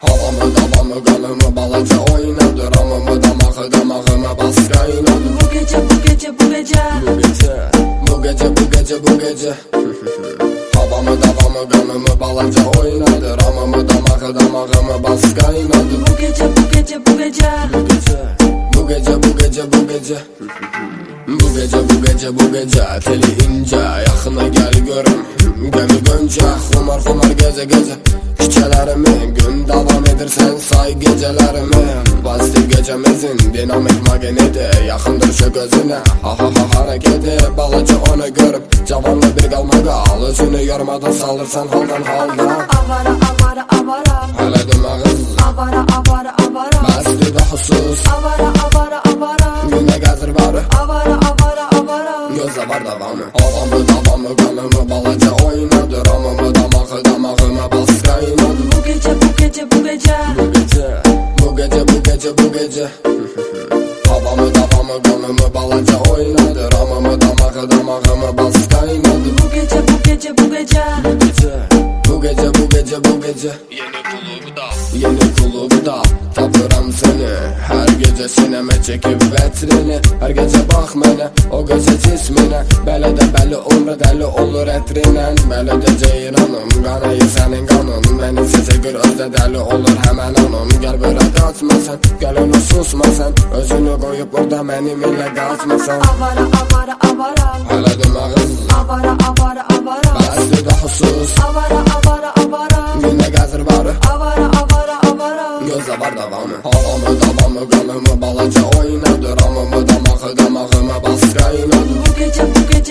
Havamı davamı qanımı balaca oynadı. Ramımı damağımı bas qaynadı. Bu gece Bu gece bu gece Havamı davamı qanımı balaca oynadı. Ramımı damağımı bas qaynadı. Bu gece Bu gece bu gece Bu gece teli ince yaxına gel görüm. Gəmi gönce xumar gece Küçələrimi gün davam edirsən say gecelərimi. Pozitiv gecemizin dinamik magneti yaxındır şu gözünə. Ha hareketi balaca onu görüp cavanla bir qalmağa özünü yormadan salırsan haldan Avara Hələ demağız Avara Bəsdir də xusus Avara Günə gəzir varı Avara Gözlə var davamı Havamı davamı qanımı balaca oynadı. Ramımı damağımı bas qaynadı. Bu gece Bu gece Havamı davamı qanımı balaca oynadı. Ramımı damağımı bas qaynadı. Bu gece Bu gece Yeni klubda tapıram seni. Her gece sineme çekip vetrini. Her gece bak mənə o gözə cisminə. Belə də bəli olur dəli olur ətrinen. Belə də ceyranım qanayı sənin qanın. Məni sizə gözdə dəli olur həmən anım. Gəl bura qaçmasan gəl onu susmasan. Özünü qoyub burada mənim ilə qaçmasan. Avara Hələ demağız Avara Bəsdir də xusus Avara Günə gəzir varı Avara Gözlə var davamı Havamı davamı qanımı balaca oynadı. Ramımı damağımı bas qaynadı. Bu gece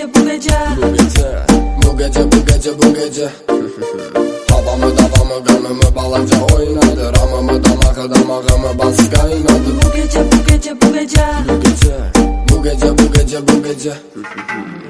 Bu gece Havamı davamı qanımı balaca oynadı. Ramımı damağımı bas qaynadı. Bu gece Bu gece